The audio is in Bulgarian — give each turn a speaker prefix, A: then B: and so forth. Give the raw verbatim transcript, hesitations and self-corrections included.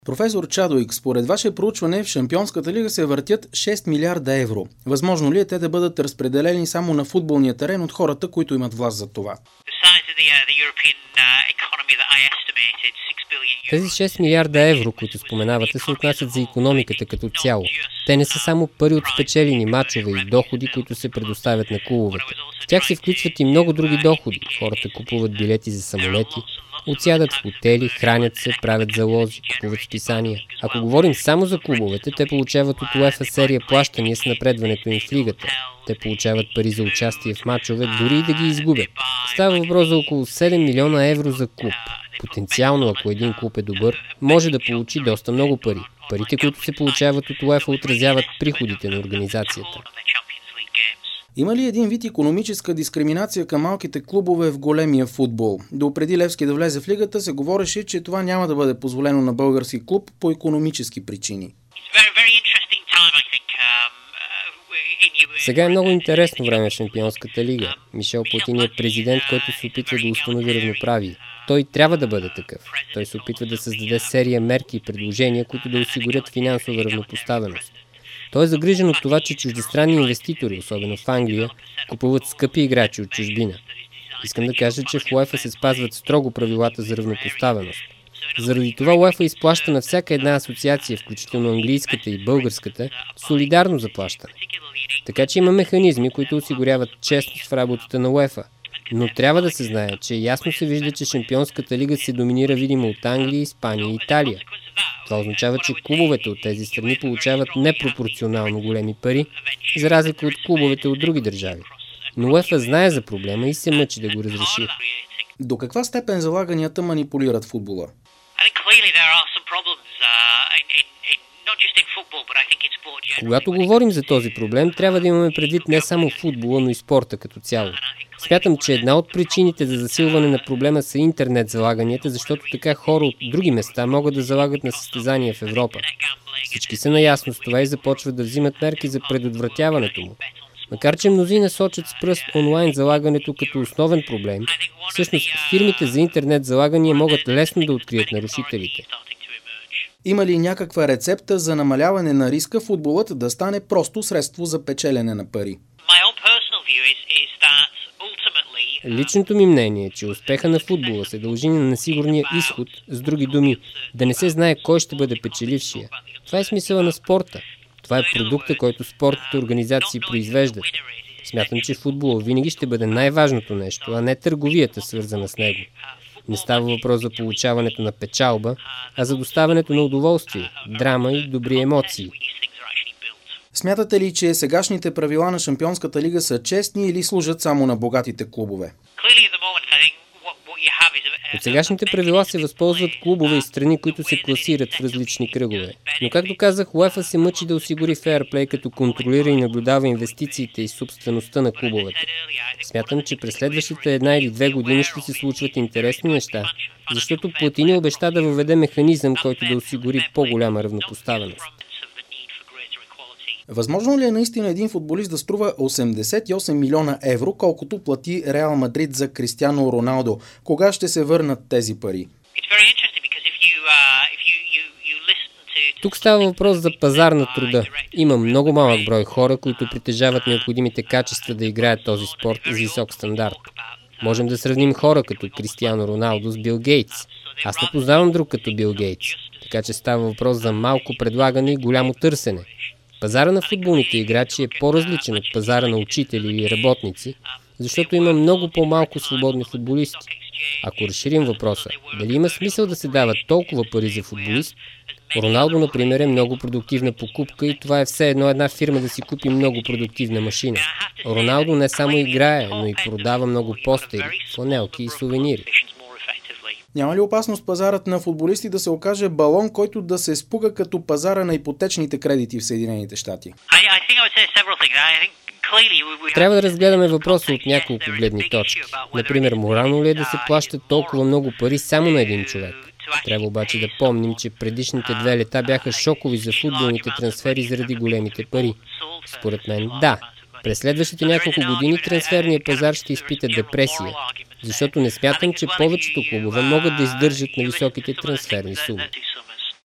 A: Професор Чадуик, според ваше проучване в Шампионската лига се въртят шест милиарда евро. Възможно ли е те да бъдат разпределени само на футболния терен от хората, които имат власт за това?
B: Тези шест милиарда евро, които споменавате, се отнасят за икономиката като цяло. Те не са само пари от спечелени мачове и доходи, които се предоставят на клубовете. В тях се включват и много други доходи. Хората купуват билети за самолети, отсядат в хотели, хранят се, правят залози, купуват списания. Ако говорим само за клубовете, те получават от УЕФА серия плащания с напредването им в лигата. Те получават пари за участие в мачове, дори и да ги изгубят. Става въпрос за около седем милиона евро за клуб. Потенциално, ако един клуб е добър, може да получи доста много пари. Парите, които се получават от УЕФА, отразяват приходите на организацията.
A: Има ли един вид икономическа дискриминация към малките клубове в големия футбол? Допреди Левски да влезе в лигата се говореше, че това няма да бъде позволено на български клуб по икономически причини.
B: Сега е много интересно време в Шампионската лига. Мишел Платини е президент, който се опитва да установи равноправие. Той трябва да бъде такъв. Той се опитва да създаде серия мерки и предложения, които да осигурят финансова равнопоставеност. Той е загрижен от това, че чуждестранни инвеститори, особено в Англия, купуват скъпи играчи от чужбина. Искам да кажа, че в УЕФА се спазват строго правилата за равнопоставеност. Заради това УЕФА изплаща на всяка една асоциация, включително английската и българската, солидарно заплащане. Така че има механизми, които осигуряват честност в работата на УЕФА. Но трябва да се знае, че ясно се вижда, че Шампионската лига се доминира видимо от Англия, Испания и Италия. Това означава, че клубовете от тези страни получават непропорционално големи пари, за разлика от клубовете от други държави. Но УЕФА знае за проблема и се мъчи да го разреши.
A: До каква степен залаганията манипулират футбола?
B: Когато говорим за този проблем, трябва да имаме предвид не само футбола, но и спорта като цяло. Смятам, че една от причините за засилване на проблема са интернет залаганията, защото така хора от други места могат да залагат на състезания в Европа. Всички са наясно с това и започват да взимат мерки за предотвратяването му. Макар че мнозина сочат с пръст онлайн залагането като основен проблем, всъщност фирмите за интернет залагания могат лесно да открият нарушителите.
A: Има ли някаква рецепта за намаляване на риска футболът да стане просто средство за печелене на пари?
B: Личното ми мнение е, че успеха на футбола се дължи на несигурния изход, с други думи, да не се знае кой ще бъде печелившия. Това е смисъла на спорта. Това е продукта, който спортните организации произвеждат. Смятам, че футбола винаги ще бъде най-важното нещо, а не търговията, свързана с него. Не става въпрос за получаването на печалба, а за доставянето на удоволствие, драма и добри емоции.
A: Смятате ли, че сегашните правила на Шампионската лига са честни или служат само на богатите клубове?
B: От сегашните правила се възползват клубове и страни, които се класират в различни кръгове. Но както казах, УЕФА се мъчи да осигури фейрплей, като контролира и наблюдава инвестициите и собствеността на клубовете. Смятам, че през следващите една или две години ще се случват интересни неща, защото Платини обеща да въведе механизъм, който да осигури по-голяма равнопоставеност.
A: Възможно ли е наистина един футболист да струва осемдесет и осем милиона евро, колкото плати Реал Мадрид за Кристиано Роналдо? Кога ще се върнат тези пари?
B: Тук става въпрос за пазар на труда. Има много малък брой хора, които притежават необходимите качества да играят този спорт с висок стандарт. Можем да сравним хора като Кристиано Роналдо с Бил Гейтс. Аз не познавам друг като Бил Гейтс, така че става въпрос за малко предлагане и голямо търсене. Пазара на футболните играчи е по-различен от пазара на учители или работници, защото има много по-малко свободни футболисти. Ако разширим въпроса, дали има смисъл да се дават толкова пари за футболист, Роналдо, например, е много продуктивна покупка и това е все едно една фирма да си купи много продуктивна машина. Роналдо не само играе, но и продава много постери, фланелки и сувенири.
A: Няма ли опасност пазарът на футболисти да се окаже балон, който да се спука като пазара на ипотечните кредити в Съединените щати?
B: Трябва да разгледаме въпроса от няколко гледни точки. Например, морално ли е да се плащат толкова много пари само на един човек? Трябва обаче да помним, че предишните две лета бяха шокови за футболните трансфери заради големите пари. Според мен, да. През следващите няколко години трансферният пазар ще изпита депресия, защото не смятам, че повечето клубове могат да издържат на високите трансферни суми.